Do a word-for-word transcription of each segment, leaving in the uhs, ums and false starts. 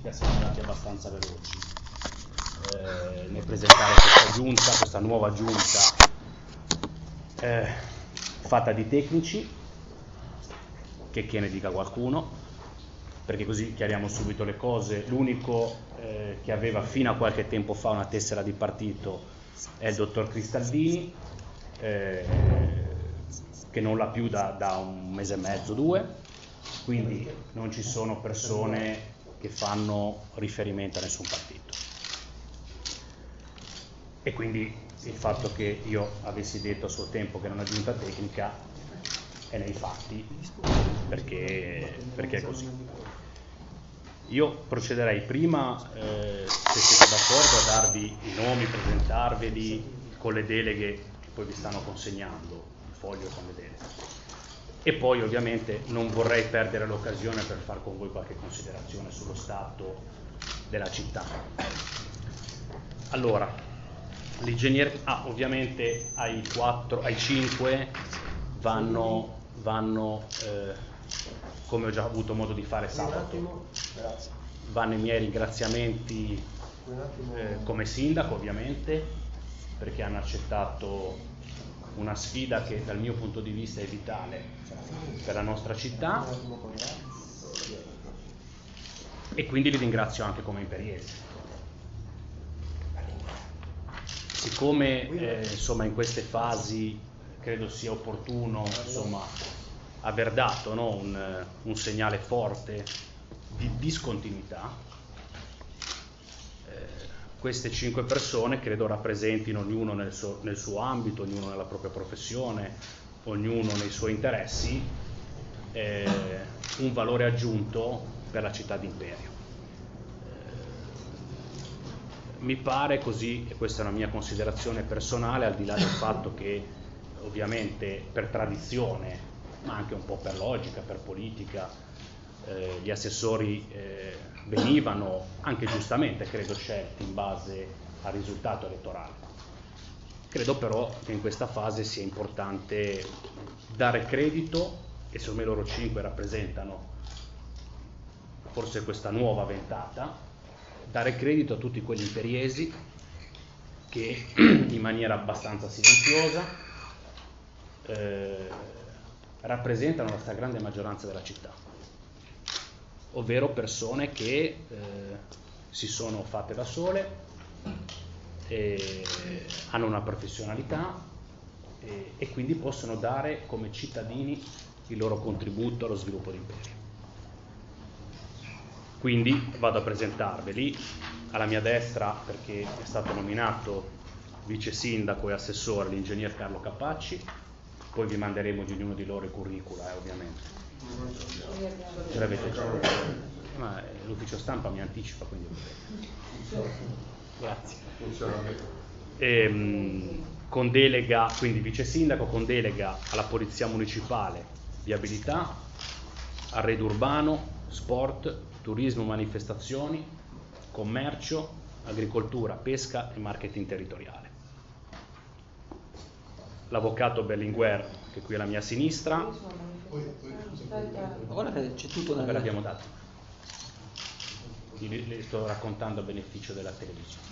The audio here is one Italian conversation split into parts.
che siamo andati abbastanza veloci eh, nel presentare questa giunta, questa nuova giunta eh, fatta di tecnici, che, che ne dica qualcuno, perché così chiariamo subito le cose. L'unico eh, che aveva fino a qualche tempo fa una tessera di partito è il dottor Cristaldini, eh, che non l'ha più da, da un mese e mezzo, due, quindi non ci sono persone che fanno riferimento a nessun partito. E quindi il fatto che io avessi detto a suo tempo che era una giunta tecnica è nei fatti, perché, perché è così. Io procederei prima, eh, se siete d'accordo, a darvi i nomi, presentarveli con le deleghe che poi vi stanno consegnando, il foglio con le deleghe. E poi ovviamente non vorrei perdere l'occasione per far con voi qualche considerazione sullo stato della città. Allora, l'ingegnere, ah, ovviamente ai quattro, ai cinque vanno, vanno eh, come ho già avuto modo di fare sabato, vanno i miei ringraziamenti eh, come sindaco, ovviamente, perché hanno accettato una sfida che dal mio punto di vista è vitale per la nostra città, e quindi li ringrazio anche come imperiesi. Siccome eh, insomma, in queste fasi credo sia opportuno insomma, aver dato no, un, un segnale forte di discontinuità, eh, queste cinque persone credo rappresentino ognuno nel suo, nel suo ambito, ognuno nella propria professione, ognuno nei suoi interessi, eh, un valore aggiunto per la città d'Imperio. Mi pare così, e questa è una mia considerazione personale, al di là del fatto che ovviamente per tradizione, ma anche un po' per logica, per politica, eh, gli assessori eh, venivano, anche giustamente credo, scelti in base al risultato elettorale. Credo però che in questa fase sia importante dare credito, e secondo me loro cinque rappresentano forse questa nuova ventata, dare credito a tutti quegli imperiesi che in maniera abbastanza silenziosa eh, rappresentano la stragrande maggioranza della città, ovvero persone che eh, si sono fatte da sole, e hanno una professionalità e, e quindi possono dare come cittadini il loro contributo allo sviluppo d'Imperio. Quindi vado a presentarveli. Alla mia destra, perché è stato nominato vice sindaco e assessore, l'ingegner Carlo Capacci, poi vi manderemo di ognuno di loro i curricula, eh, ovviamente. Ce l'avete già? Ma l'ufficio stampa mi anticipa, quindi grazie. E, mh, con delega, quindi vice sindaco, con delega alla polizia municipale, viabilità, arredo urbano, sport, turismo, manifestazioni, commercio, agricoltura, pesca e marketing territoriale. L'avvocato Berlinguer, che è qui alla mia sinistra, ora c'è tutto ve l'abbiamo dato, le sto raccontando a beneficio della televisione.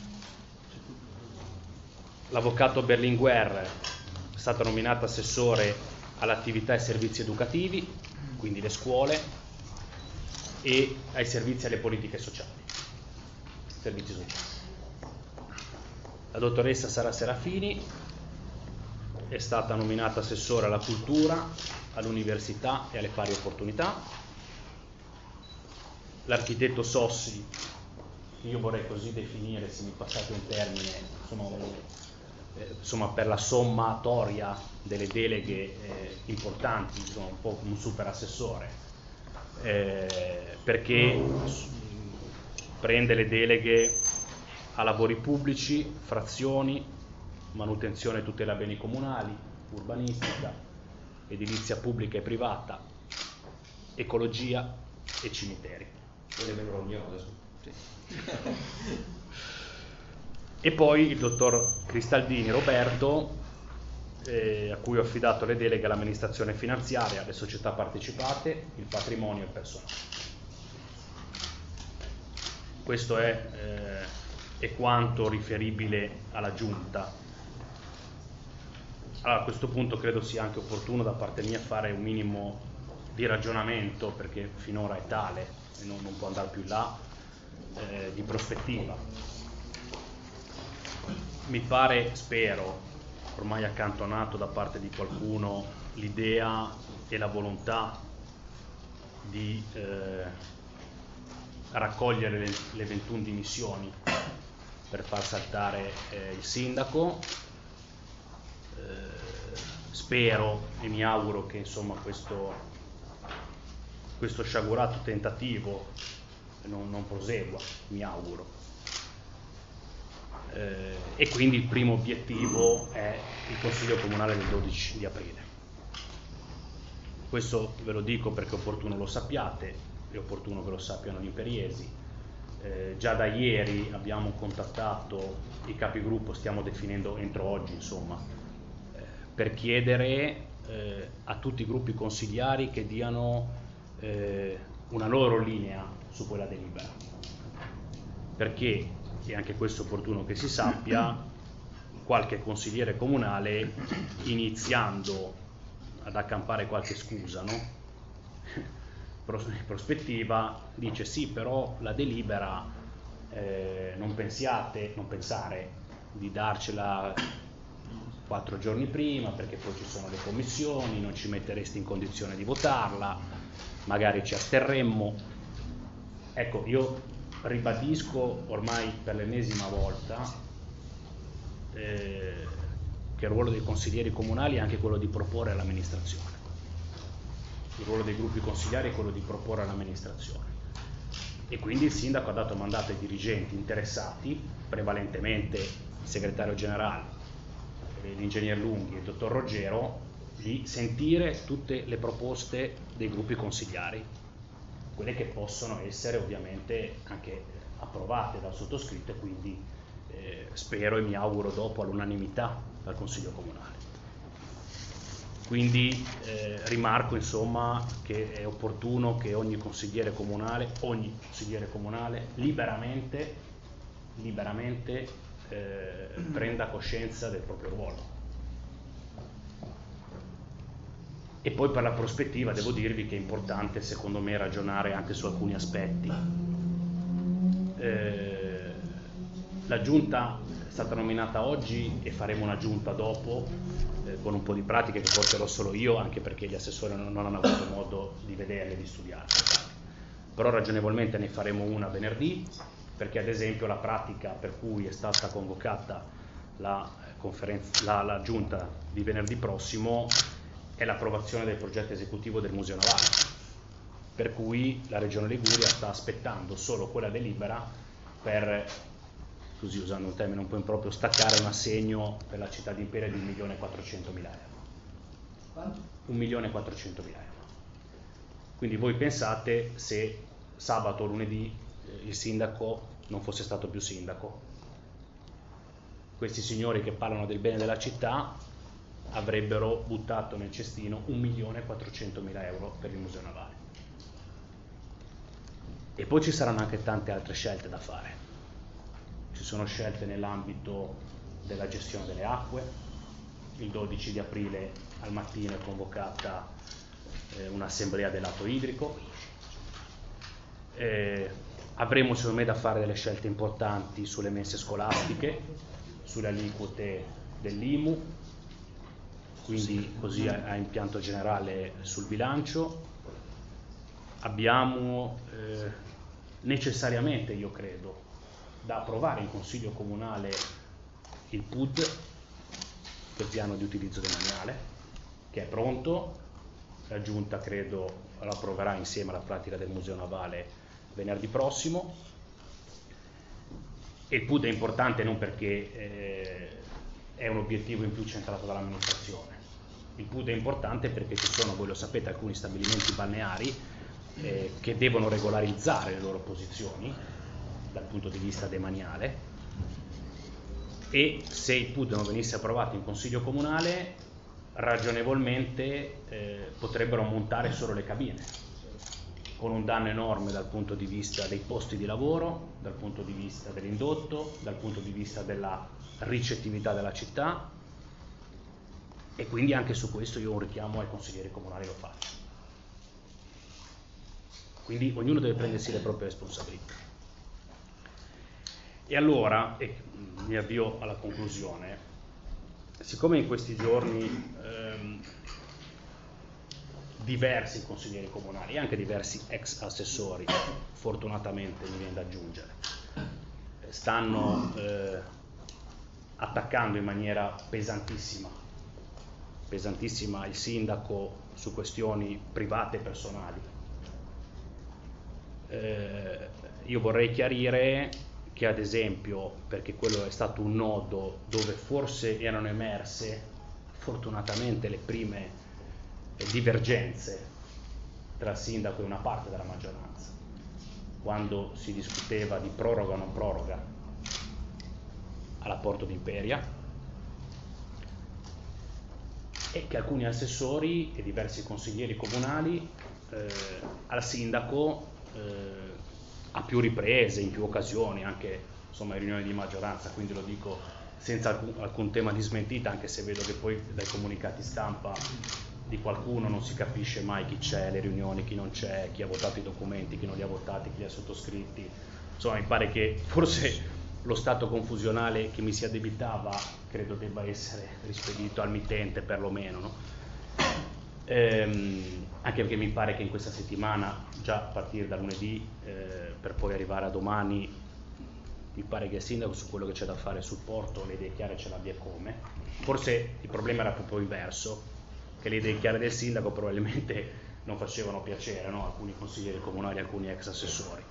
L'avvocato Berlinguer è stato nominato assessore all'attività e servizi educativi, quindi le scuole, e ai servizi e alle politiche sociali, servizi sociali. La dottoressa Sara Serafini è stata nominata assessore alla cultura, all'università e alle pari opportunità. L'architetto Sossi, io vorrei così definire, se mi passate un termine, insomma, eh, insomma per la sommatoria delle deleghe eh, importanti, insomma, un po' un super assessore, Eh, perché prende le deleghe a lavori pubblici, frazioni, manutenzione e tutela beni comunali, urbanistica, edilizia pubblica e privata, ecologia e cimiteri. Sì. E poi il dottor Cristaldini Roberto, Eh, a cui ho affidato le deleghe all'amministrazione finanziaria, alle società partecipate, il patrimonio e il personale. questo è, eh, è quanto riferibile alla Giunta. Allora, a questo punto credo sia anche opportuno da parte mia fare un minimo di ragionamento, perché finora è tale e non, non può andare più in là, eh, di prospettiva. Mi pare, spero, ormai accantonato da parte di qualcuno l'idea e la volontà di eh, raccogliere le, le ventuno dimissioni per far saltare eh, il sindaco. Eh, spero e mi auguro che insomma questo, questo sciagurato tentativo non, non prosegua, mi auguro. Eh, e quindi il primo obiettivo è il Consiglio Comunale del dodici di aprile. Questo ve lo dico perché è opportuno lo sappiate, è opportuno che lo sappiano gli imperiesi. Eh, già da ieri abbiamo contattato i capigruppo, stiamo definendo entro oggi insomma, eh, per chiedere eh, a tutti i gruppi consigliari che diano eh, una loro linea su quella delibera, perché, e anche questo è opportuno che si sappia, qualche consigliere comunale, iniziando ad accampare qualche scusa, no? In prospettiva dice sì, però la delibera eh, non pensiate, non pensare di darcela quattro giorni prima, perché poi ci sono le commissioni, non ci metteresti in condizione di votarla, magari ci asterremmo. Ecco, io ribadisco ormai per l'ennesima volta eh, che il ruolo dei consiglieri comunali è anche quello di proporre all'amministrazione. Il ruolo dei gruppi consigliari è quello di proporre all'amministrazione. E quindi il sindaco ha dato mandato ai dirigenti interessati, prevalentemente il segretario generale, l'ingegner Lunghi e il dottor Roggero, di sentire tutte le proposte dei gruppi consigliari, quelle che possono essere ovviamente anche approvate dal sottoscritto e quindi eh, spero e mi auguro dopo all'unanimità dal Consiglio Comunale. Quindi eh, rimarco insomma che è opportuno che ogni consigliere comunale, ogni consigliere comunale liberamente, liberamente eh, prenda coscienza del proprio ruolo. E poi per la prospettiva devo dirvi che è importante secondo me ragionare anche su alcuni aspetti. Eh, la giunta è stata nominata oggi e faremo una giunta dopo eh, con un po' di pratiche che porterò solo io, anche perché gli assessori non, non hanno avuto modo di vederle e di studiarle. Però ragionevolmente ne faremo una venerdì, perché ad esempio la pratica per cui è stata convocata la, conferenza, la, la giunta di venerdì prossimo è l'approvazione del progetto esecutivo del Museo Navale, per cui la Regione Liguria sta aspettando solo quella delibera per, così usando un termine un po' improprio, staccare un assegno per la città di Imperia di un milione e quattrocentomila euro. Quanto? un milione e quattrocentomila euro. Quindi voi pensate se sabato o lunedì eh, il sindaco non fosse stato più sindaco, questi signori che parlano del bene della città avrebbero buttato nel cestino un milione e quattrocentomila euro per il Museo Navale. E poi ci saranno anche tante altre scelte da fare. Ci sono scelte nell'ambito della gestione delle acque. Il dodici di aprile al mattino è convocata eh, un'assemblea del lato idrico. Eh, avremo secondo me da fare delle scelte importanti sulle mense scolastiche, sulle aliquote dell'I M U, quindi così a, a impianto generale sul bilancio. Abbiamo eh, necessariamente, io credo, da approvare in Consiglio Comunale il P U D, il piano di utilizzo demaniale, che è pronto. La Giunta credo lo approverà insieme alla pratica del Museo Navale venerdì prossimo. E il P U D è importante non perché eh, è un obiettivo in più centrato dall'amministrazione. Il P U D è importante perché ci sono, voi lo sapete, alcuni stabilimenti balneari eh, che devono regolarizzare le loro posizioni dal punto di vista demaniale, e se il P U D non venisse approvato in Consiglio Comunale ragionevolmente eh, potrebbero montare solo le cabine, con un danno enorme dal punto di vista dei posti di lavoro, dal punto di vista dell'indotto, dal punto di vista della ricettività della città, e quindi anche su questo io un richiamo ai consiglieri comunali lo faccio. Quindi ognuno deve prendersi le proprie responsabilità. E allora, e mi avvio alla conclusione, siccome in questi giorni ehm, diversi consiglieri comunali e anche diversi ex assessori, fortunatamente mi viene da aggiungere, stanno eh, attaccando in maniera pesantissima, pesantissima il sindaco su questioni private e personali, eh, io vorrei chiarire che ad esempio, perché quello è stato un nodo dove forse erano emerse fortunatamente le prime divergenze tra il sindaco e una parte della maggioranza, quando si discuteva di proroga o non proroga alla Porto d'Imperia, e che alcuni assessori e diversi consiglieri comunali eh, al sindaco eh, a più riprese, in più occasioni, anche insomma in riunioni di maggioranza, quindi lo dico senza alcun, alcun tema di smentita, anche se vedo che poi dai comunicati stampa di qualcuno non si capisce mai chi c'è, le riunioni, chi non c'è, chi ha votato i documenti, chi non li ha votati, chi li ha sottoscritti. Insomma, mi pare che forse lo stato confusionale che mi si addebitava credo debba essere rispedito al mittente perlomeno, no? Ehm, anche perché mi pare che in questa settimana, già a partire da lunedì eh, per poi arrivare a domani, mi pare che il sindaco su quello che c'è da fare sul porto le idee chiare ce l'abbia come. Forse il problema era proprio inverso, che le idee chiare del sindaco probabilmente non facevano piacere, no? Alcuni consiglieri comunali, alcuni ex assessori.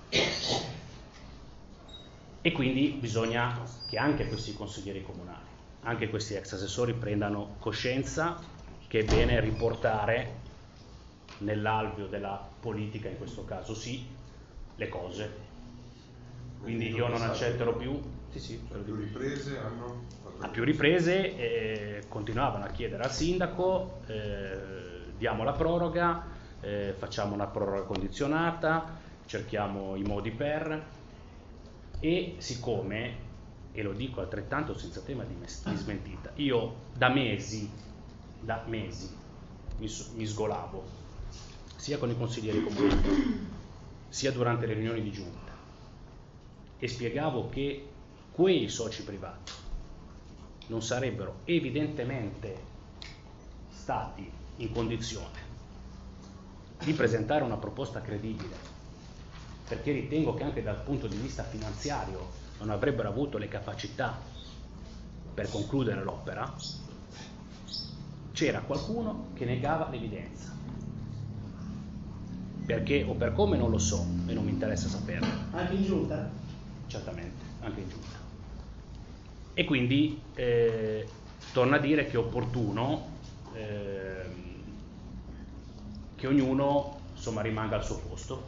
E quindi bisogna che anche questi consiglieri comunali, anche questi ex assessori prendano coscienza che è bene riportare nell'alveo della politica, in questo caso sì, le cose. Quindi io non accetterò più. Sì, sì, a più riprese hanno a più riprese eh, continuavano a chiedere al sindaco eh, diamo la proroga, eh, facciamo una proroga condizionata, cerchiamo i modi per, e siccome, e lo dico altrettanto senza tema di, mes- di smentita, io da mesi da mesi mi, mi sgolavo sia con i consiglieri comunali sia durante le riunioni di giunta e spiegavo che quei soci privati non sarebbero evidentemente stati in condizione di presentare una proposta credibile, perché ritengo che anche dal punto di vista finanziario non avrebbero avuto le capacità per concludere l'opera. C'era qualcuno che negava l'evidenza, perché o per come non lo so e non mi interessa saperlo. Anche in giunta? Certamente, anche in giunta. E quindi eh, torna a dire che è opportuno eh, che ognuno insomma rimanga al suo posto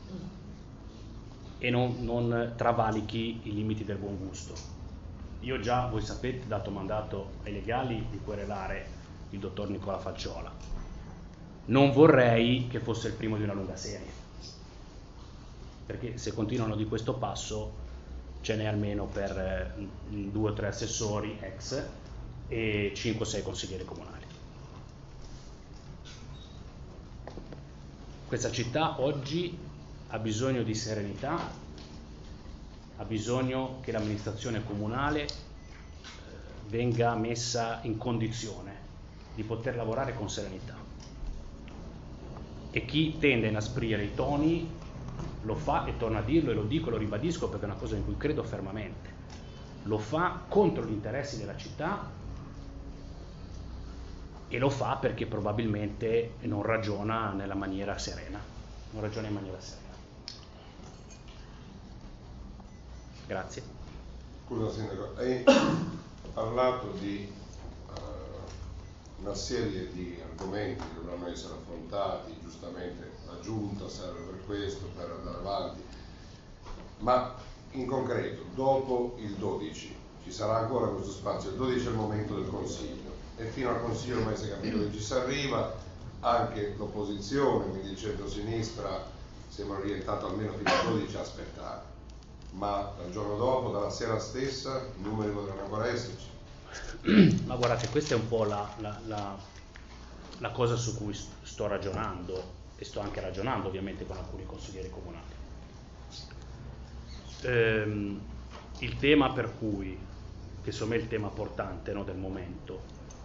e non, non travalichi i limiti del buon gusto. Io già, voi sapete, dato mandato ai legali di querelare il dottor Nicola Facciola. Non vorrei che fosse il primo di una lunga serie, perché se continuano di questo passo ce n'è almeno per eh, due o tre assessori ex e cinque o sei consiglieri comunali. Questa città oggi ha bisogno di serenità, ha bisogno che l'amministrazione comunale eh, venga messa in condizione di poter lavorare con serenità. E chi tende a inasprire i toni lo fa, e torno a dirlo e lo dico e lo ribadisco perché è una cosa in cui credo fermamente, lo fa contro gli interessi della città e lo fa perché probabilmente non ragiona nella maniera serena, non ragiona in maniera serena. Grazie. Scusa Sindaco, hai parlato di uh, una serie di argomenti che dovranno essere affrontati, giustamente la Giunta serve per questo, per andare avanti, ma in concreto dopo il dodici ci sarà ancora questo spazio? Il dodici è il momento del Consiglio e fino al Consiglio ormai si è capito che ci si arriva, anche l'opposizione, quindi il centro-sinistra, siamo orientati almeno fino alle dodici a aspettare, ma dal giorno dopo, dalla sera stessa, i numeri potranno ancora esserci. Ma guardate, questa è un po' la, la, la, la cosa su cui sto ragionando, e sto anche ragionando ovviamente con alcuni consiglieri comunali. Ehm, il tema per cui, che insomma è il tema portante, no, del momento,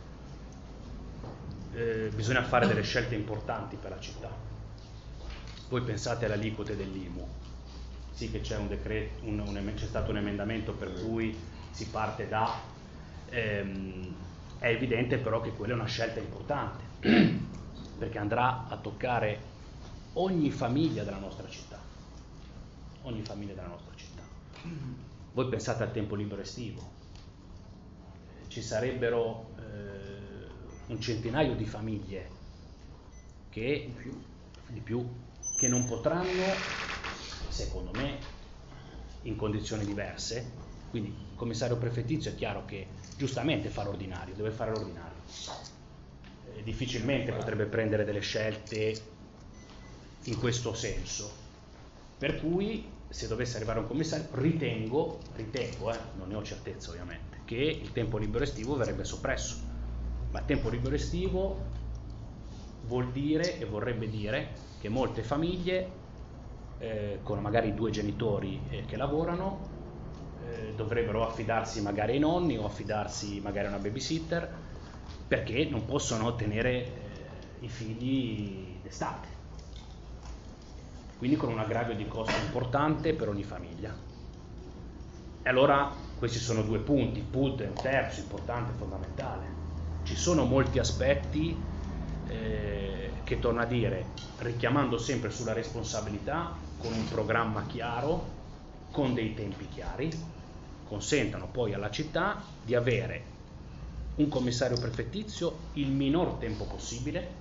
eh, bisogna fare delle scelte importanti per la città. Voi pensate alle aliquote dell'I M U, sì che c'è un decreto, un, un, c'è stato un emendamento per cui si parte da, ehm, è evidente però che quella è una scelta importante, perché andrà a toccare ogni famiglia della nostra città, ogni famiglia della nostra città. Voi pensate al tempo libero estivo, ci sarebbero eh, un centinaio di famiglie che, di più, che non potranno, secondo me, in condizioni diverse, quindi il commissario prefettizio è chiaro che giustamente fa l'ordinario, deve fare l'ordinario, eh, difficilmente potrebbe prendere delle scelte in questo senso, per cui se dovesse arrivare un commissario ritengo, ritengo eh, non ne ho certezza ovviamente, che il tempo libero estivo verrebbe soppresso, ma il tempo libero estivo vuol dire e vorrebbe dire che molte famiglie eh, con magari due genitori eh, che lavorano eh, dovrebbero affidarsi magari ai nonni o affidarsi magari a una babysitter perché non possono tenere eh, i figli d'estate, quindi con un aggravio di costo importante per ogni famiglia. E allora questi sono due punti, il punto è un terzo importante, fondamentale. Ci sono molti aspetti eh, che, torno a dire, richiamando sempre sulla responsabilità, con un programma chiaro, con dei tempi chiari, consentano poi alla città di avere un commissario prefettizio il minor tempo possibile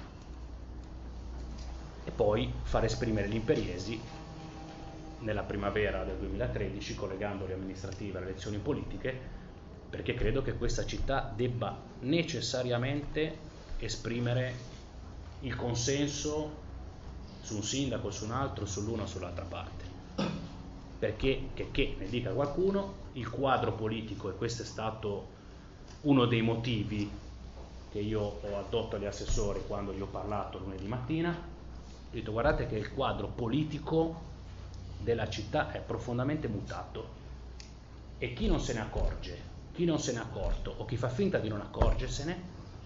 e poi far esprimere gli imperiesi nella primavera del duemilatredici, collegando le amministrative alle elezioni politiche, perché credo che questa città debba necessariamente esprimere il consenso su un sindaco, su un altro, sull'una o sull'altra parte, perché, che, che ne dica qualcuno, il quadro politico, e questo è stato uno dei motivi che io ho addotto agli assessori quando gli ho parlato lunedì mattina, ho detto guardate che il quadro politico della città è profondamente mutato e chi non se ne accorge, chi non se ne è accorto o chi fa finta di non accorgersene,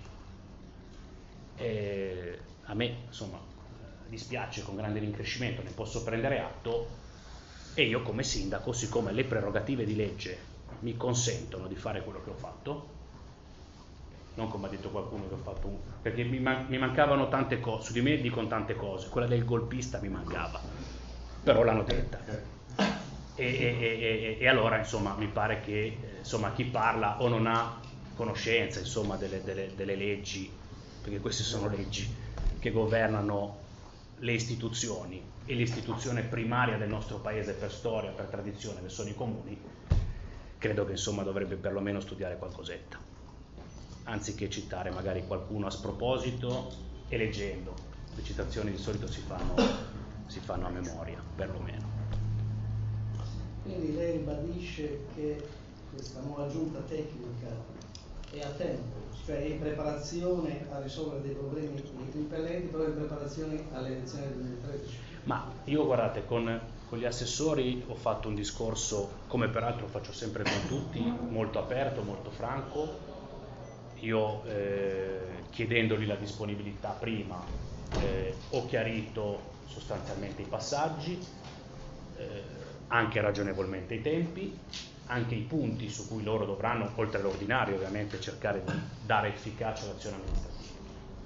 eh, a me insomma dispiace, con grande rincrescimento ne posso prendere atto, e io come sindaco, siccome le prerogative di legge mi consentono di fare quello che ho fatto, non come ha detto qualcuno che ho fatto un... perché mi, man- mi mancavano tante cose, su di me dicono tante cose, quella del golpista mi mancava, però l'hanno detta. E, e, e, e allora insomma mi pare che insomma chi parla o non ha conoscenza insomma delle, delle, delle leggi, perché queste sono leggi che governano le istituzioni, e l'istituzione primaria del nostro paese per storia, per tradizione, che sono i comuni, credo che insomma dovrebbe perlomeno studiare qualcosetta, anziché citare magari qualcuno a sproposito e leggendo. Le citazioni di solito si fanno, si fanno a memoria, perlomeno. Quindi lei ribadisce che questa nuova giunta tecnica è a tempo, cioè è in preparazione a risolvere dei problemi impellenti, però è in preparazione alle elezioni del duemilatredici? Ma io guardate, con, con gli assessori ho fatto un discorso, come peraltro faccio sempre con tutti, molto aperto, molto franco. Io eh, chiedendogli la disponibilità prima eh, ho chiarito sostanzialmente i passaggi, eh, anche ragionevolmente i tempi, anche i punti su cui loro dovranno, oltre all'ordinario ovviamente, cercare di dare efficacia all'azione amministrativa.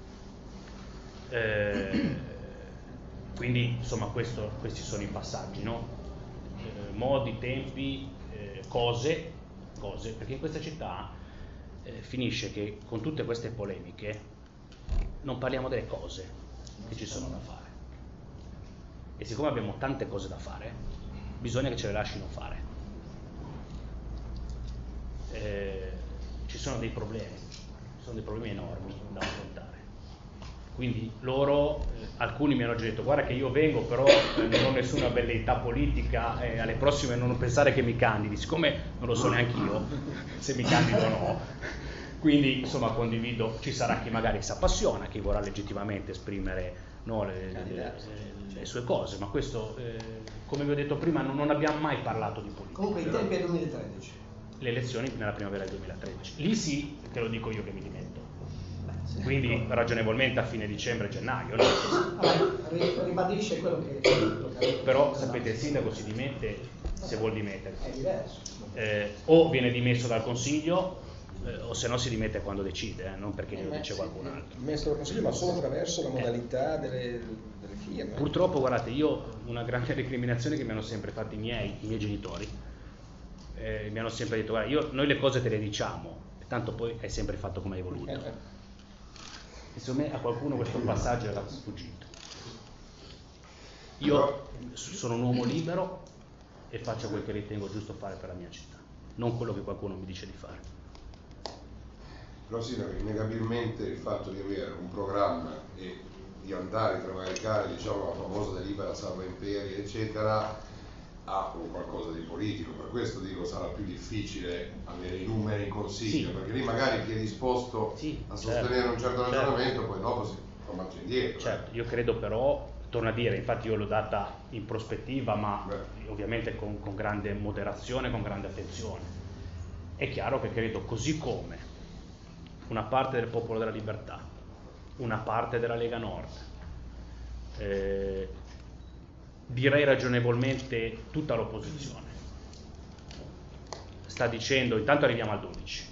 Eh, quindi insomma questo, questi sono i passaggi, no? Eh, modi, tempi, eh, cose, cose, perché in questa città eh, finisce che con tutte queste polemiche non parliamo delle cose che ci sono da fare, e siccome abbiamo tante cose da fare bisogna che ce le lasciano fare. Eh, ci sono dei problemi, ci sono dei problemi enormi da affrontare, quindi loro, eh, alcuni mi hanno già detto guarda che io vengo però eh, non ho nessuna velleità politica, e alle prossime non pensare che mi candidi, siccome non lo so neanche io se mi candido o no, quindi insomma condivido, ci sarà chi magari si appassiona, chi vorrà legittimamente esprimere, no, le, le, le, le sue cose, ma questo eh, come vi ho detto prima non, non abbiamo mai parlato di politica. Comunque i tempi è duemilatredici. Le elezioni nella primavera del duemilatredici, lì sì te lo dico io che mi dimetto, quindi ragionevolmente a fine dicembre, gennaio. Allora, ribadisce quello che, quello che però sapete il sindaco si dimette se vuol dimettersi, è diverso. Eh, o viene dimesso dal consiglio eh, o se no si dimette quando decide, eh, non perché glielo dice qualcun altro. Dimesso dal consiglio, ma solo attraverso la modalità delle, delle firme. Purtroppo guardate, io una grande recriminazione che mi hanno sempre fatto i miei, i miei genitori, eh, mi hanno sempre detto guarda, io, noi le cose te le diciamo, tanto poi hai sempre fatto come hai voluto. E secondo me a qualcuno questo passaggio era sfuggito. Io sono un uomo libero e faccio quel che ritengo giusto fare per la mia città, non quello che qualcuno mi dice di fare. Però sindaco, innegabilmente il fatto di avere un programma e di andare a travalicare, diciamo, la famosa delibera salva imperi, eccetera, ha un qualcosa di politico. Per questo dico sarà più difficile avere i numeri in consiglio, sì, perché lì magari chi è disposto sì, a sostenere certo, un certo ragionamento, certo, poi dopo si fa marcia indietro. Certo, io credo però, torno a dire, infatti io l'ho data in prospettiva, ma Beh. ovviamente con, con grande moderazione, con grande attenzione. È chiaro che credo, così come una parte del Popolo della Libertà, una parte della Lega Nord, eh, direi ragionevolmente tutta l'opposizione, sta dicendo, intanto arriviamo al dodici,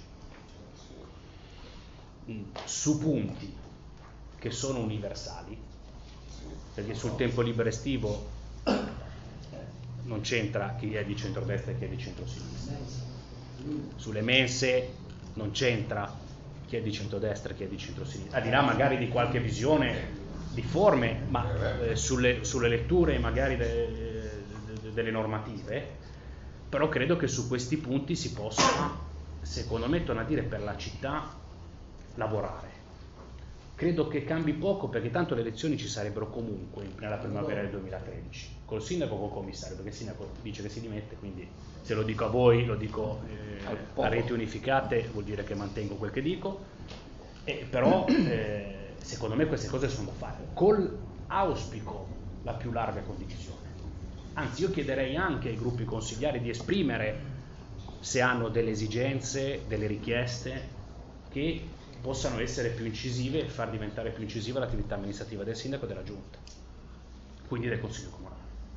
su punti che sono universali, perché sul tempo libero estivo non c'entra chi è di centrodestra e chi è di centrosinistra, sulle mense non c'entra chi è di centrodestra e chi è di centrosinistra, al di là magari di qualche visione di forme, ma eh, sulle, sulle letture magari de, de, delle normative, però credo che su questi punti si possa, secondo me, torno a dire, per la città lavorare. Credo che cambi poco, perché tanto le elezioni ci sarebbero comunque nella primavera del duemilatredici, col sindaco o col commissario, perché il sindaco dice che si dimette, quindi se lo dico a voi, lo dico eh, a reti unificate, vuol dire che mantengo quel che dico, e però eh, secondo me queste cose sono da fare, col auspico la più larga condivisione. Anzi, io chiederei anche ai gruppi consigliari di esprimere, se hanno delle esigenze, delle richieste, che possano essere più incisive e far diventare più incisiva l'attività amministrativa del sindaco e della giunta, quindi del consiglio comunale.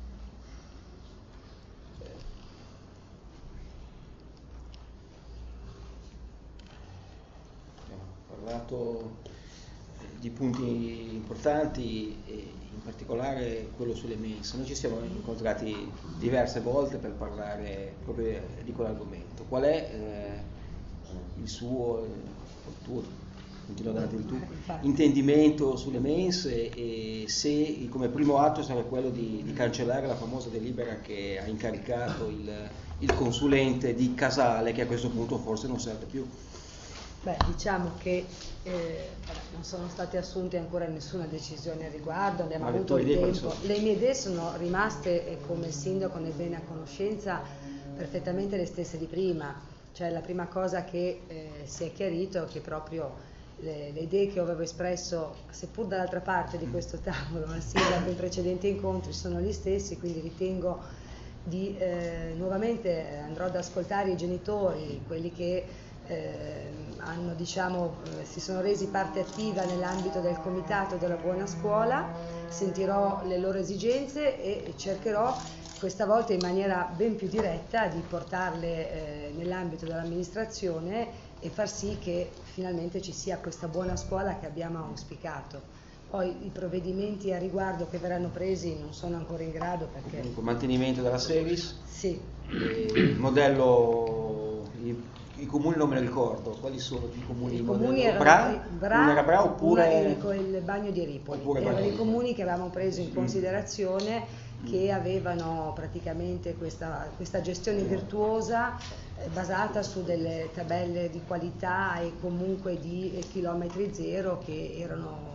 Ho parlato di punti importanti, e in particolare quello sulle mense. Noi ci siamo incontrati diverse volte per parlare proprio di quell'argomento. Qual è eh, il suo, il tuo, continuo a darti il tuo, intendimento sulle mense, e se come primo atto sarà quello di, di cancellare la famosa delibera che ha incaricato il, il consulente di Casale, che a questo punto forse non serve più? Beh, diciamo che eh, non sono state assunte ancora nessuna decisione al riguardo, abbiamo Ma avuto il idee tempo. Le mie idee sono rimaste, e come il sindaco ne è bene a conoscenza, perfettamente le stesse di prima. Cioè la prima cosa che eh, si è chiarito è che proprio le, le idee che avevo espresso, seppur dall'altra parte di questo tavolo, al sindaco in precedenti incontri, sono gli stessi, quindi ritengo di eh, nuovamente andrò ad ascoltare i genitori, quelli che Eh, hanno, diciamo, eh, si sono resi parte attiva nell'ambito del comitato della buona scuola, sentirò le loro esigenze e cercherò questa volta in maniera ben più diretta di portarle eh, nell'ambito dell'amministrazione e far sì che finalmente ci sia questa buona scuola che abbiamo auspicato. Poi i provvedimenti a riguardo che verranno presi non sono ancora in grado, perché Il mantenimento della Sevis? Sì. Il modello, i, i comuni non me ne ricordo, quali sono i comuni? I comuni erano Bra, Bra, era Bra oppure il, il bagno di Ripoli, erano bagno i di comuni che avevamo preso in considerazione, mm. che avevano praticamente questa, questa gestione virtuosa eh, basata su delle tabelle di qualità e comunque di eh, chilometri zero che erano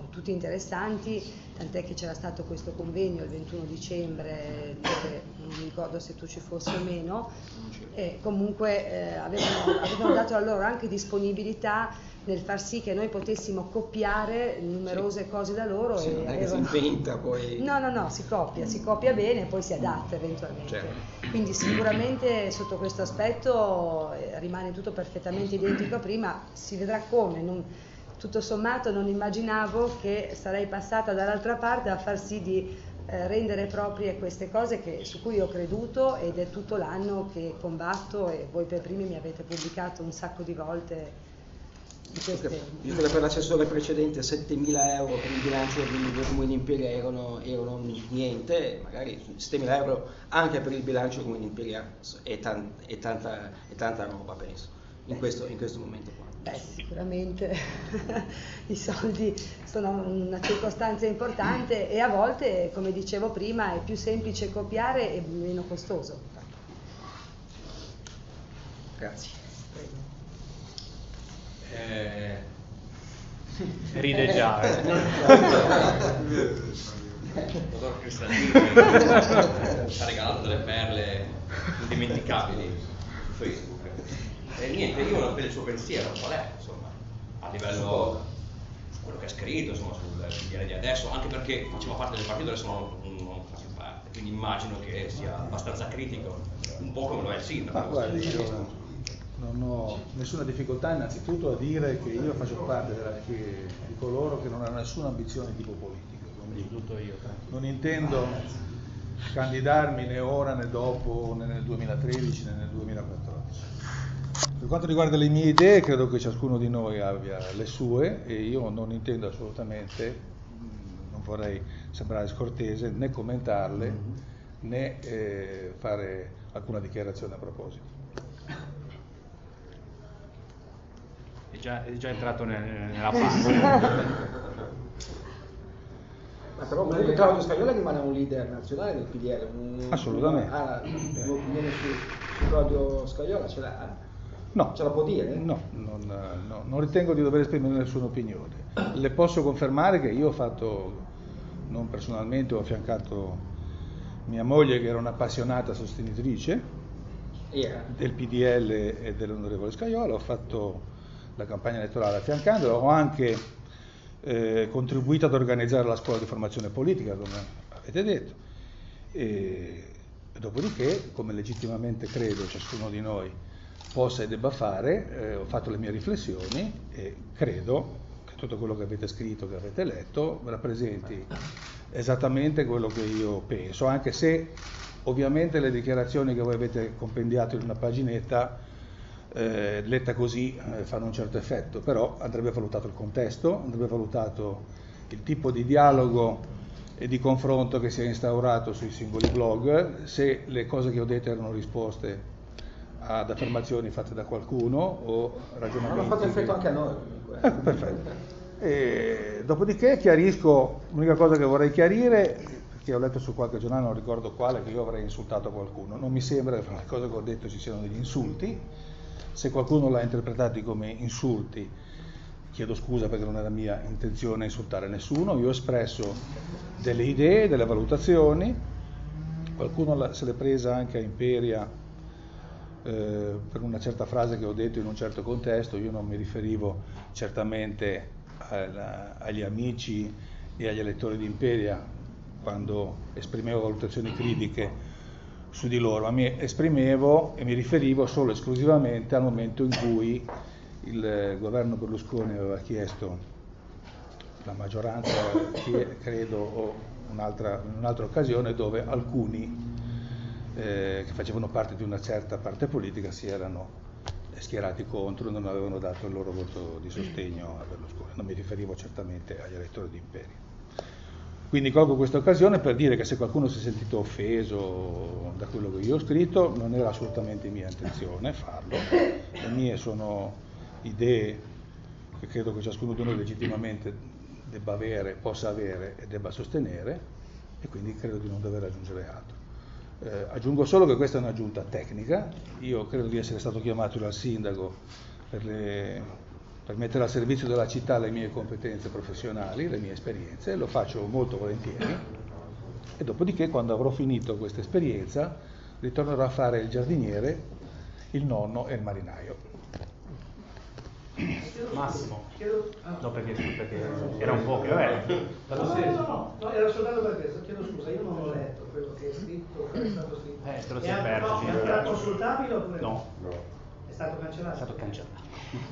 tutti interessanti, tant'è che c'era stato questo convegno il ventuno dicembre, dove non mi ricordo se tu ci fossi o meno, e comunque eh, avevano, avevano dato la loro anche disponibilità nel far sì che noi potessimo copiare numerose sì. cose da loro. Sì, e non è avevano... che si inventa poi... No, no, no, si copia, si copia bene e poi si adatta eventualmente. Certo. Quindi sicuramente sotto questo aspetto eh, rimane tutto perfettamente identico a prima, si vedrà come. Non... Tutto sommato non immaginavo che sarei passata dall'altra parte a far sì di eh, rendere proprie queste cose che, su cui ho creduto, ed è tutto l'anno che combatto, e voi per primi mi avete pubblicato un sacco di volte di queste... Visto che per l'assessore precedente settemila euro per il bilancio del Comune di Imperia erano, erano niente, magari settemila euro anche per il bilancio del Comune di Imperia è, tan, è, tanta, è tanta roba, penso, in questo, in questo momento qua. Beh, sicuramente i soldi sono una circostanza importante, e a volte, come dicevo prima, è più semplice copiare e meno costoso. Grazie. Eh, ride già. Eh. Dottor Cristallini ci ha regalato delle perle indimenticabili su Facebook. E niente, io volevo sapere il suo pensiero, qual è, insomma, a livello su quello che ha scritto, insomma, sul P D L di adesso, anche perché faceva parte del partito, adesso non, non faccio parte, quindi immagino che sia abbastanza critico, un po' come lo è il sindaco. Ma guardi, io non ho nessuna difficoltà innanzitutto a dire che io faccio parte della, che, di coloro che non hanno nessuna ambizione di tipo politico, quindi tutto io, non intendo candidarmi né ora né dopo, né nel duemilatredici né nel duemilaquattordici. Per quanto riguarda le mie idee, credo che ciascuno di noi abbia le sue, e io non intendo assolutamente, non vorrei sembrare scortese, né commentarle né eh, fare alcuna dichiarazione a proposito. È già, è già entrato nel, nella parte. Ma però comunque Claudio Scajola rimane un leader nazionale del P D L. Un, Assolutamente. Ah, l'opinione su, su Claudio Scajola ce l'ha? No, ce la può dire? No, non, no, non ritengo di dover esprimere nessuna opinione. Le posso confermare che io ho fatto, non personalmente, ho affiancato mia moglie, che era un'appassionata sostenitrice yeah. del P D L e dell'onorevole Scajola, ho fatto la campagna elettorale affiancandola, ho anche eh, contribuito ad organizzare la scuola di formazione politica, come avete detto, e, e dopodiché, come legittimamente credo ciascuno di noi possa e debba fare, eh, ho fatto le mie riflessioni e credo che tutto quello che avete scritto, che avete letto, rappresenti esattamente quello che io penso, anche se ovviamente le dichiarazioni che voi avete compendiato in una paginetta eh, letta così eh, fanno un certo effetto, però andrebbe valutato il contesto, andrebbe valutato il tipo di dialogo e di confronto che si è instaurato sui singoli blog, se le cose che ho detto erano risposte ad affermazioni fatte da qualcuno o ragionamenti. Ma ha fatto effetto che... anche a noi. Ecco, perfetto. E dopodiché chiarisco, l'unica cosa che vorrei chiarire, perché ho letto su qualche giornale, non ricordo quale, che io avrei insultato qualcuno. Non mi sembra che fra le cose che ho detto ci siano degli insulti. Se qualcuno l'ha interpretati come insulti, chiedo scusa perché non era mia intenzione insultare nessuno. Io ho espresso delle idee, delle valutazioni, qualcuno se l'è presa anche a Imperia Eh, per una certa frase che ho detto in un certo contesto. Io non mi riferivo certamente alla, agli amici e agli elettori di Imperia quando esprimevo valutazioni critiche su di loro, ma mi esprimevo e mi riferivo solo esclusivamente al momento in cui il governo Berlusconi aveva chiesto la maggioranza, credo, o un'altra, in un'altra occasione, dove alcuni Eh, che facevano parte di una certa parte politica si erano schierati contro e non avevano dato il loro voto di sostegno a Berlusconi. Non mi riferivo certamente agli elettori di Imperia. Quindi colgo questa occasione per dire che se qualcuno si è sentito offeso da quello che io ho scritto, non era assolutamente mia intenzione farlo. Le mie sono idee che credo che ciascuno di noi legittimamente debba avere, possa avere e debba sostenere, e quindi credo di non dover aggiungere altro. Eh, aggiungo solo che questa è una giunta tecnica. Io credo di essere stato chiamato dal sindaco per le per mettere al servizio della città le mie competenze professionali, le mie esperienze, lo faccio molto volentieri, e dopodiché quando avrò finito questa esperienza ritornerò a fare il giardiniere, il nonno e il marinaio. Massimo, Chiedo, ah, no perché, perché era un po' che vabbè, no, no, no, no, no, era soltanto per questo, chiedo scusa, io non ho letto quello che è scritto, quello che è stato scritto. Eh, te lo È sei anche- perso, no, sì, è ancora ragazzi. consultabile oppure No, No. È stato è cancellato? stato cancellato.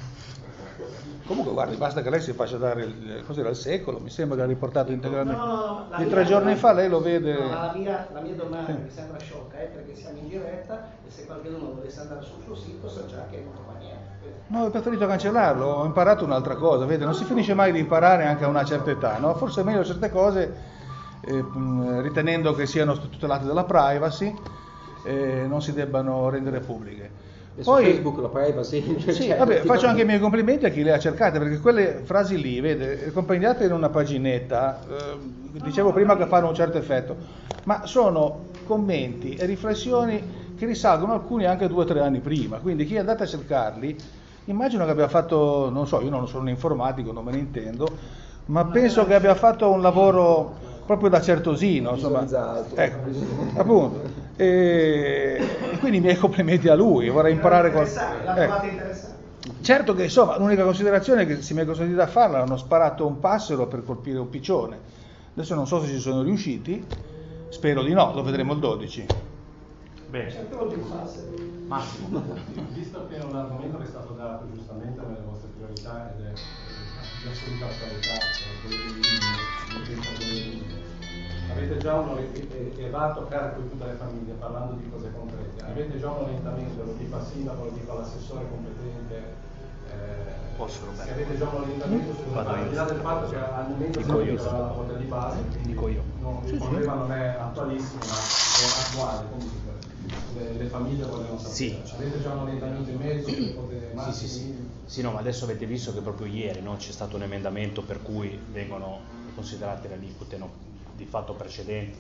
Comunque guardi, basta che lei si faccia dare il, cos'era il secolo, mi sembra che l'ha riportato No, integralmente. no, no, la di mia- tre giorni fa lei lo vede. No, ma la mia, la mia domanda Sì. mi sembra sciocca, eh, perché siamo in diretta e se qualcuno volesse andare sul suo sito sa già che non trova niente. No, ho preferito cancellarlo, ho imparato un'altra cosa, vede, non si finisce mai di imparare anche a una certa età, no? Forse è meglio certe cose, eh, mh, ritenendo che siano tutelate dalla privacy, eh, non si debbano rendere pubbliche. E su Facebook la privacy. Sì, cioè, vabbè, ti- faccio anche i miei complimenti a chi le ha cercate, perché quelle frasi lì, vede, compendiate in una paginetta, eh, dicevo prima che fanno un certo effetto, ma sono commenti e riflessioni che risalgono alcuni anche due o tre anni prima, quindi chi è andato a cercarli, immagino che abbia fatto, non so, io non sono un informatico, non me ne intendo, ma penso che abbia fatto un lavoro proprio da certosino, insomma. Visualizzato. Ecco, appunto. E, e quindi i miei complimenti a lui, vorrei imparare Interessante, qualcosa. la trovate interessante? Certo che insomma l'unica considerazione è che se mi è consentita farla hanno sparato un passero per colpire un piccione. Adesso non so se ci sono riusciti, spero di no, lo vedremo il dodici. Bene, Certe volte in fase. Massimo. Visto che è un argomento che è stato dato giustamente nelle vostre priorità ed è eh, di assoluta attualità, eh, quello dei bambini, avete già un e, e va a toccare poi tutte le famiglie parlando di cose concrete, avete già un orientamento, lo dico a sindaco, lo dico all'assessore competente, eh, Posso, Roberto? se avete già un orientamento su Vado io. al di là del fatto che al momento Dico io. siamo la quota di base, quindi Dico io. non, il problema non è attualissimo ma è attuale, comunque le, le famiglie vogliono sapere. Sì. Avete già un orientamento in merito sulle quote Sì, massime? sì, sì. Sì, no, ma adesso avete visto che proprio ieri, no, c'è stato un emendamento per cui vengono considerate le aliquote, no, di fatto precedenti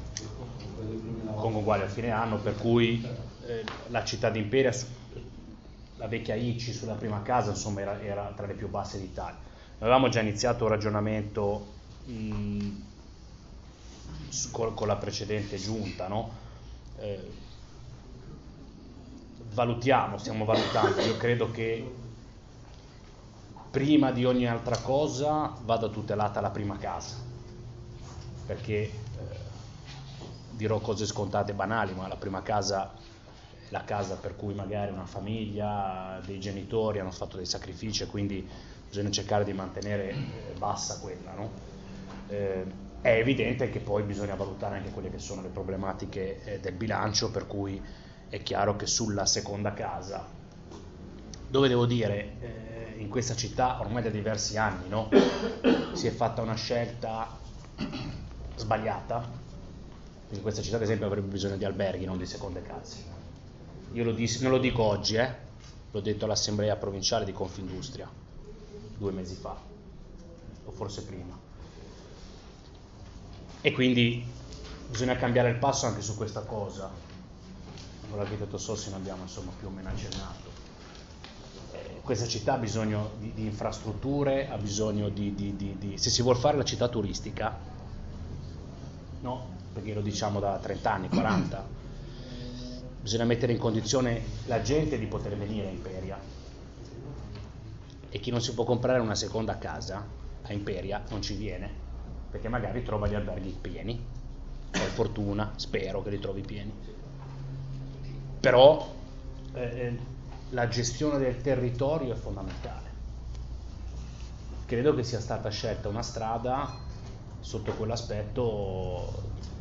con uguali a fine anno, per cui eh, la città di Imperia, su- la vecchia I C I sulla prima casa, insomma, era, era tra le più basse d'Italia. Avevamo già iniziato un ragionamento mh, su- con, con la precedente giunta, no? Eh, valutiamo, stiamo valutando, io credo che prima di ogni altra cosa vada tutelata la prima casa, perché eh, dirò cose scontate e banali, ma la prima casa è la casa per cui magari una famiglia, dei genitori hanno fatto dei sacrifici e quindi bisogna cercare di mantenere eh, bassa quella, no? Eh, è evidente che poi bisogna valutare anche quelle che sono le problematiche eh, del bilancio, per cui è chiaro che sulla seconda casa, dove devo dire, eh, in questa città ormai da diversi anni, no? Si è fatta una scelta sbagliata, in questa città ad esempio avrebbe bisogno di alberghi, non di seconde case. Io lo dis- non lo dico oggi, eh? L'ho detto all'assemblea provinciale di Confindustria due mesi fa, o forse prima. E quindi bisogna cambiare il passo anche su questa cosa. Con l'architetto Sossi ne abbiamo insomma più o meno accennato. Eh, questa città ha bisogno di, di infrastrutture, ha bisogno di, di, di, di... Se si vuol fare la città turistica, no, perché lo diciamo da trenta anni, quaranta, bisogna mettere in condizione la gente di poter venire a Imperia. E chi non si può comprare una seconda casa a Imperia non ci viene, perché magari trova gli alberghi pieni, per fortuna, spero che li trovi pieni. Però eh, la gestione del territorio è fondamentale. Credo che sia stata scelta una strada sotto quell'aspetto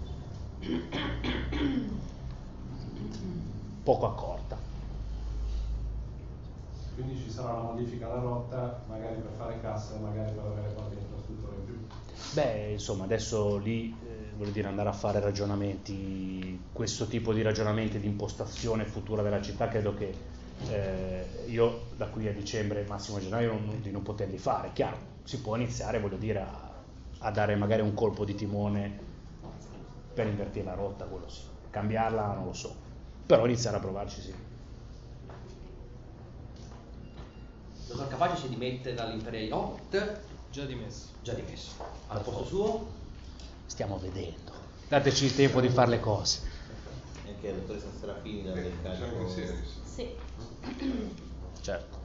poco accorta. Quindi ci sarà una modifica alla rotta, magari per fare cassa, magari per avere qualche infrastruttura in più. Beh, insomma, adesso lì eh, voglio dire andare a fare ragionamenti, questo tipo di ragionamenti di impostazione futura della città, credo che eh, io da qui a dicembre, massimo gennaio, non, di non poterli fare. Chiaro, si può iniziare, voglio dire, a, a dare magari un colpo di timone per invertire la rotta, quello sì. Cambiarla non lo so, però iniziare a provarci sì. dottor Capace si dimette dall'Imperial Yacht. Già dimesso. Già dimesso. Al posto suo? Stiamo vedendo. Dateci il tempo di fare le cose. E anche la dottoressa Serafini da del Diciamo che sì, Sì. Certo.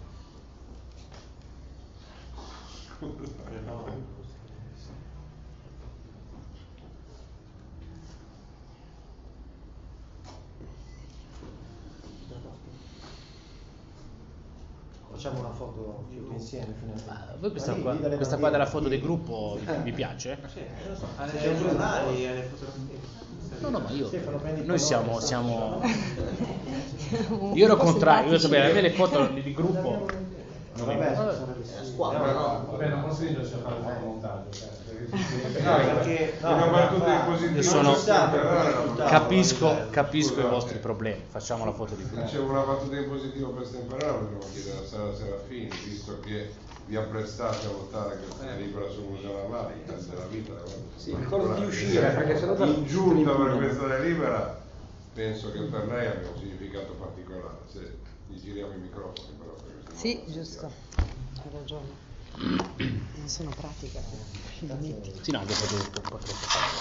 Facciamo una foto tutti insieme. Ma voi questa qua, questa qua della foto del gruppo vi piace? Sì, lo so. Alle giornali, alle fotografie. No, no, ma io, noi siamo, siamo, io ero contrario, io sapevo, a me le foto di gruppo, non mi Vabbè, Vabbè, non consiglio se fare il fotomontaggio. perché una battuta in positivo. io sono, Capisco, capisco, capisco i vostri problemi, facciamo la foto di gruppo. Dicevo una battuta in positivo per stemperare, dobbiamo chiedere a Sara Serafini, visto che vi apprestate a votare questa libera sul museo navale, in caso della vita. Sì, ricordo di uscire, perché sennò da- in giunta per questa libera, penso che per lei abbia un significato particolare. Se gli giriamo i microfoni, però. perché sennò Sì, non si giusto, capisce. hai ragione. Non sono pratica, finalmente. Sì, no, dopo dopo potrei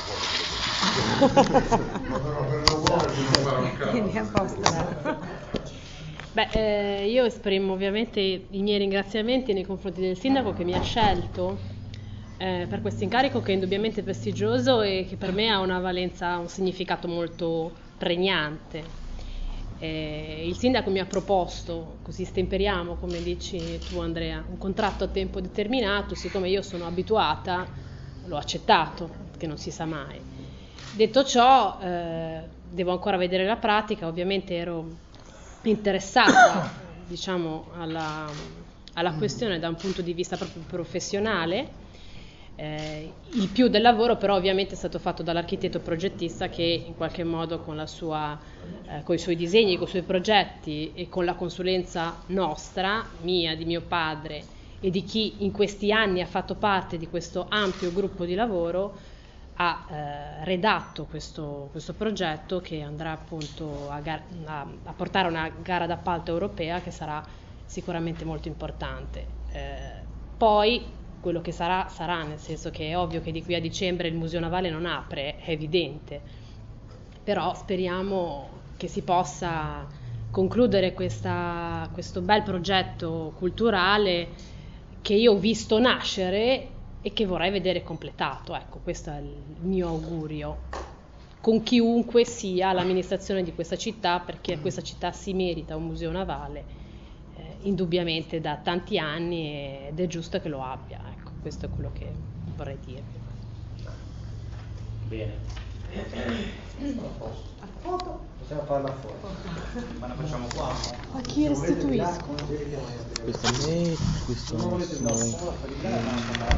Ma però per non muoversi non farò un cazzo. Quindi è a posto, dai. Beh, eh, io esprimo ovviamente i miei ringraziamenti nei confronti del sindaco che mi ha scelto eh, per questo incarico che è indubbiamente prestigioso e che per me ha una valenza, un significato molto pregnante. Eh, il sindaco mi ha proposto, così stemperiamo, come dici tu Andrea, un contratto a tempo determinato, siccome io sono abituata, l'ho accettato, che non si sa mai. Detto ciò, eh, devo ancora vedere la pratica, ovviamente ero interessata diciamo, alla, alla questione da un punto di vista proprio professionale. Eh, il più del lavoro però ovviamente è stato fatto dall'architetto progettista che in qualche modo con la sua, eh, con i suoi disegni, con i suoi progetti e con la consulenza nostra, mia, di mio padre e di chi in questi anni ha fatto parte di questo ampio gruppo di lavoro, ha eh, redatto questo, questo progetto che andrà appunto a, gar- a, a portare a una gara d'appalto europea che sarà sicuramente molto importante. Eh, poi quello che sarà, sarà, nel senso che è ovvio che di qui a dicembre il Museo Navale non apre, è evidente, però speriamo che si possa concludere questa, questo bel progetto culturale che io ho visto nascere e che vorrei vedere completato. Ecco, questo è il mio augurio con chiunque sia l'amministrazione di questa città, perché questa città si merita un museo navale eh, indubbiamente da tanti anni ed è giusto che lo abbia. Ecco, questo è quello che vorrei dire. Bene. Possiamo farla fuori. Ma la facciamo qua? A chi restituisco? Questo a me, questo Se non volete, no, no. facciamo la